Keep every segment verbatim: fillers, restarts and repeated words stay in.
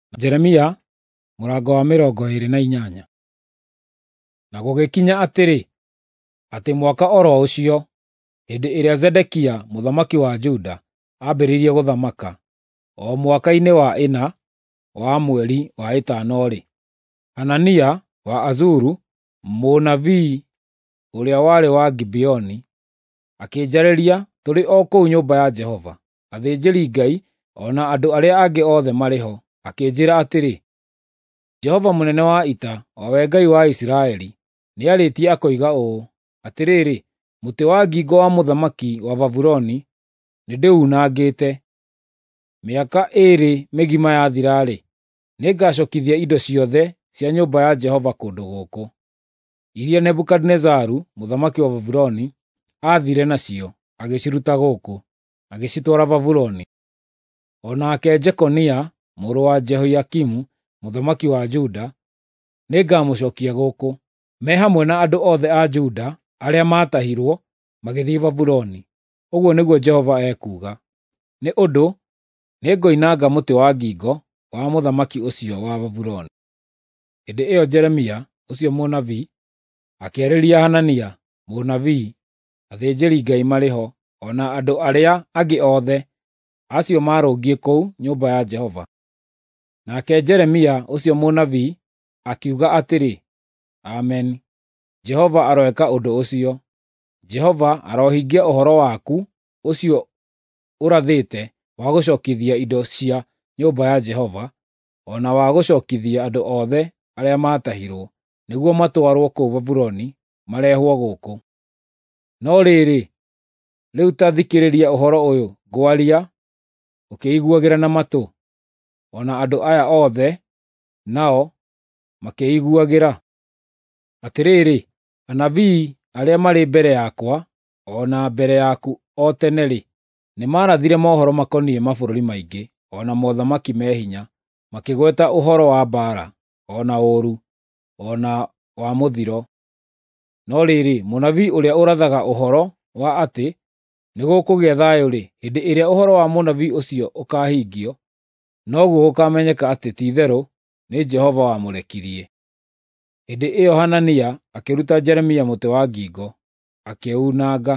Jeremia mũrango wa mĩrongo ĩĩrĩ na inyanya. Na gũgĩkinya atĩrĩ, atĩ mwaka oro ũcio, hĩndĩ ĩrĩa Zedekia mũthamaki wa Juda aambĩrĩirie gũthamaka, o mwaka-inĩ wa ĩna wa mweri wa ĩtano-rĩ, Hanania wa Azuru, mũnabii ũrĩa warĩ wa Gibeoni, akĩnjarĩria tũrĩ o kũu nyũmba ya Jehova, athĩnjĩri-Ngai o na andũ arĩa angĩ othe marĩ ho, akĩnjĩra atĩrĩ, Jehova mũnene wa ita, o we Ngai wa Isiraeli, nĩarĩtie akoiga ũũ, atĩrĩrĩ, mũtĩ wa ngingo wa mũthamaki wa Babuloni nĩndĩunangĩte. Mĩaka ĩĩrĩ mĩgima yathira-rĩ, nĩngacokithia indo ciothe cia nyũmba ya Jehova kũndũ gũkũ, iria Nebukadinezaru mũthamaki wa Babuloni aathire nacio, agĩciruta gũkũ, agĩcitwara Babuloni. O nake Jekonia mũrũ wa Jehoiakimu mũthamaki wa Juda nĩngamũcookia gũkũ, me hamwe na andũ othe a Juda arĩa maatahirwo magĩthiĩ Babuloni, ũguo nĩguo Jehova ekuuga. Nĩ ũndũ nĩngoinanga mũtĩ wa ngingo wa mũthamaki ũcio wa Babuloni. Hĩndĩ ĩyo Jeremia ũcio mũnabii akĩarĩria Hanania mũnabii, athĩnjĩri-Ngai marĩ ho, o na andũ arĩa angĩ othe acio maarũngiĩ kũu nyũmba ya Jehova. Nake Jeremia ũcio mũnabii akiuga atĩrĩ, Amen. Jehova aroeka ũndũ ũcio. Jehova arohingia ũhoro waku ũcio ũrathĩte wa gũcookithia indo cia nyũmba ya Jehova, o na wa gũcookithia andũ othe arĩa maatahirwo, nĩguo matwarwo kũu Babuloni marehwo gũkũ. No rĩrĩ, rĩu ta thikĩrĩria ũhoro ũyũ ngwaria ũkĩiguagĩra na matũ. O na andũ aya othe nao makĩiguagĩra. Atĩrĩrĩ, anabii arĩa marĩ mbere yakwa o na mbere yaku o tene-rĩ, nĩmarathire mohoro makoniĩ mabũrũri maingĩ, o na mothamaki me hinya, makĩgweta ũhoro wa mbaara, o na ũũru, o na wa mũthiro. No rĩrĩ, mũnabii ũrĩa ũrathaga ũhoro wa atĩ nĩgũkũgĩa thayũ-rĩ, hĩndĩ ĩrĩa ũhoro wa mũnabii ũcio ũkaahingio, noguo gũkamenyeka atĩ ti-itherũ nĩ Jehova wamũrekirie. Hĩndĩ ĩyo Hanania akĩruta Jeremia mũtĩ wa ngingo, akĩũnanga.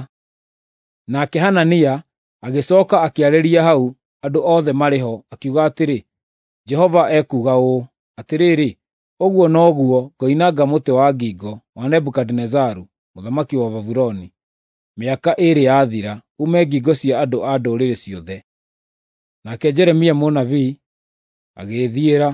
Nake Hanania agĩcooka akĩarĩria hau andũ othe marĩ ho, akiuga atĩrĩ, Jehova ekuuga ũũ, atĩrĩrĩ, ũguo noguo ngoinanga mũtĩ wa ngingo wa Nebukadinezaru mũthamaki wa Babuloni, mĩaka ĩĩrĩ yathira, uume ngingo cia andũ a ndũrĩrĩ ciothe. Nake Jeremia mũnabii agĩĩthiĩra.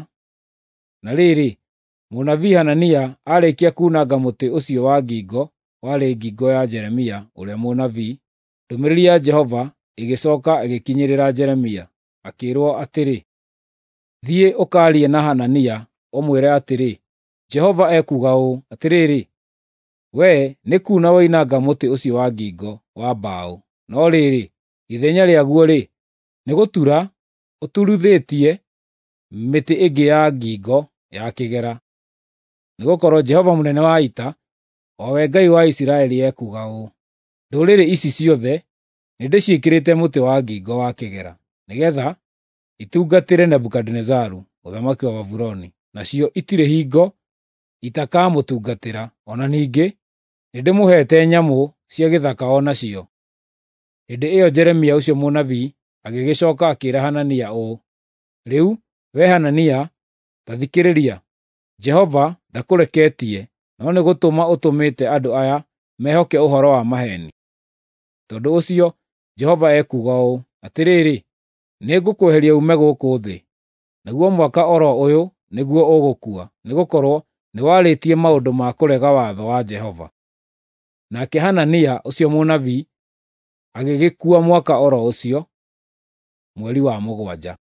Na rĩrĩ, mũnabii Hanania aarĩkia kuunanga mũtĩ ũcio wa ngingo warĩ ngingo ya Jeremia ũrĩa mũnabii, ndũmĩrĩri ya Jehova ĩgĩcooka ĩgĩkinyĩrĩra Jeremia, akĩĩrwo atĩrĩ, thiĩ ũkaarie na Hanania ũmwĩre atĩrĩ, Jehova ekuuga ũũ, atĩrĩrĩ, wee nĩ kuuna woinanga mũtĩ ũcio wa ngingo wa mbaũ, no rĩrĩ, ithenya rĩaguo-rĩ, nĩ gũtura ũturuthĩtie mĩtĩ ĩngĩ ya ngingo ya kĩgera. Nĩgũkorwo Jehova mũnene wa ita, o we Ngai wa Isiraeli ekuuga ũũ, ndũrĩrĩ ici ciothe nĩndĩciĩkĩrĩte mũtĩ wa ngingo wa kĩgera, nĩgeetha itungatĩre Nebukadinezaru mũthamaki wa Babuloni, nacio itirĩ hingo itakamũtungatĩra, o na ningĩ nĩndĩmũheete nyamũ cia gĩthaka o nacio. Hĩndĩ ĩyo Jeremia ũcio mũnabii agĩgĩcooka akĩĩra Hanania ũũ, rĩu wee Hanania, ta thikĩrĩria, Jehova ndakũreketie, no nĩ gũtũma ũtũmĩte andũ aya mehoke ũhoro wa maheeni. Tondũ ũcio Jehova ekuuga ũũ, atĩrĩrĩ, nĩngũkweheria uume gũkũ thĩ, naguo mwaka oro ũyũ nĩguo ũgũkua, nĩgũkorwo nĩwarĩtie maũndũ ma kũrega watho wa Jehova. Nake Hanania ũcio mũnabii agĩgĩkua mwaka oro ũcio, mweri wa mũgwanja.